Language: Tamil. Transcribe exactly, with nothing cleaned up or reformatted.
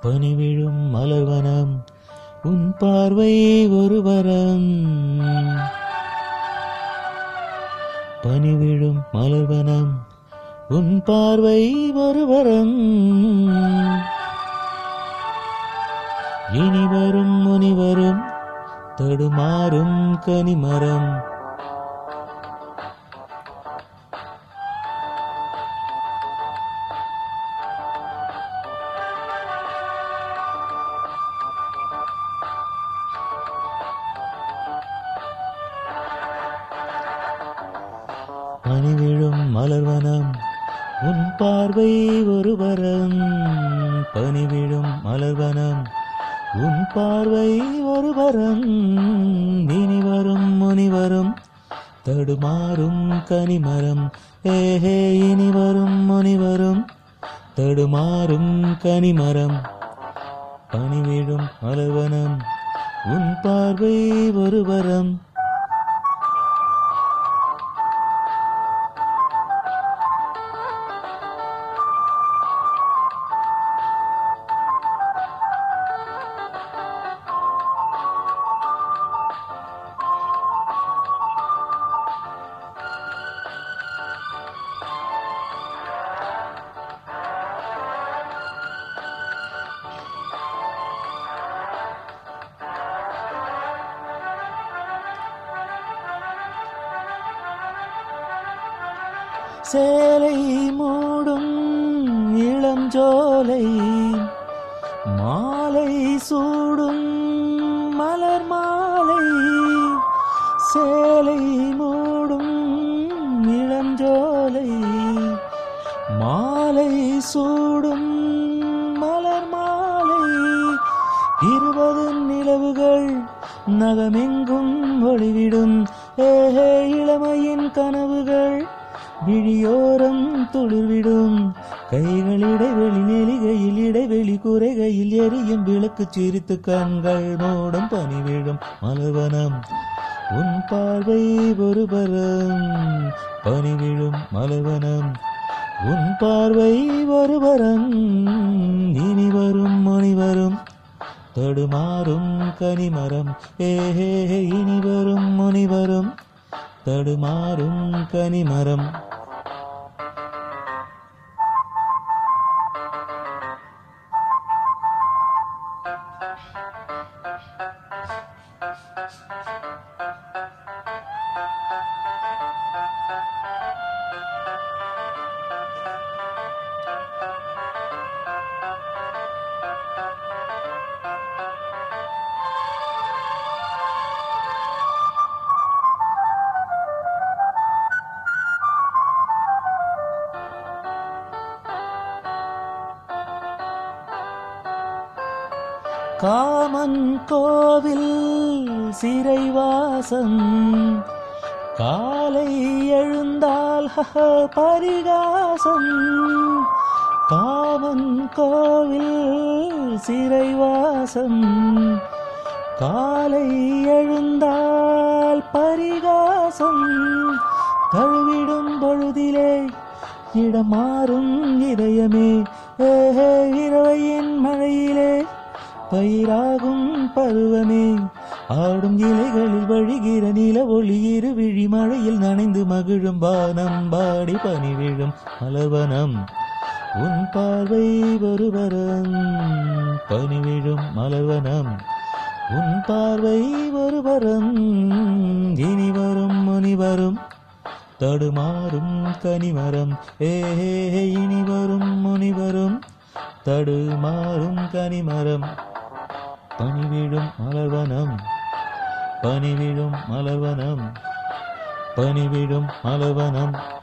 பனிவிழும் மலர்வனம் உன் பார்வை ஒரு வரம். பனிவிழும் மலர்வனம் உன் பார்வை ஒரு வரம். இனி வரும் முனிவரும் தடுமாறும் கனிமரம். பனிவிழும் மலர்வனம் உன் பார்வை ஒரு வரம். பனிவிழும் மலர்வனம் உன் பார்வை ஒரு வரம். இனி வரும் முனிவரும் தடுமாறும் கனிமரம். ஏஹே இனி வரும் முனிவரும் தடுமாறும் கனிமரம். பனிவிழும் மலர்வனம் உன் பார்வை ஒரு வரம். சேலை மூடும் இளம் ஜோலை மாலை சூடும் மலர் மாலை. சேலை மூடும் இளம் ஜோலை மாலை சூடும் மலர் மாலை. இருபது நிலவுகள் நகமெங்கும் ஒளிவிடும். ஏஹே இளமையின் கனவுகள் விழியோரம் துளிர்விடும். கைகள் இடைவெளி நெலிகையில் இடைவெளி குறைகையில் எரியும் விளக்கு சிரித்து கண்கள் மூடும். பனிவிழும் மலர்வனம் உன் பார்வை ஒரு வரம். பனிவிழும் மலர்வனம் உன் பார்வை ஒரு வரம். இனி வரும் முனிவரும் தடுமாறும் கனிமரம். ஏஹே இனி வரும் முனிவரும் தடுமாறும் கனிமரம். காமன் கோவில் சிறைவாசம் காலை எழுந்தால் பரிகாசம். காமன் கோவில் சிறைவாசம் காலை எழுந்தால் பரிகாசம். தழுவிடும் பொழுதிலே இடமாறும் இதயமே. ஏஹே இரவையின் மழையிலே பயிராகும் பருவமே. ஆடும் இலைகளில் வழிகிற நில ஒளி இரு விழி மழையில் நனைந்து மகிழும் வானம் பாடி. பனிவிழும் மலர்வனம் உன் பார்வை ஒரு வரம். பனிவிழும் மலர்வனம் உன் பார்வை ஒரு வரம். இனி வரும் முனிவரும் தடுமாறும் கனிமரம். ஏஹே இனி வரும் முனிவரும் தடுமாறும் கனிமரம். பனிவிழும் மலர்வனம் பனிவிழும் மலர்வனம் பனிவிழும் மலர்வனம்.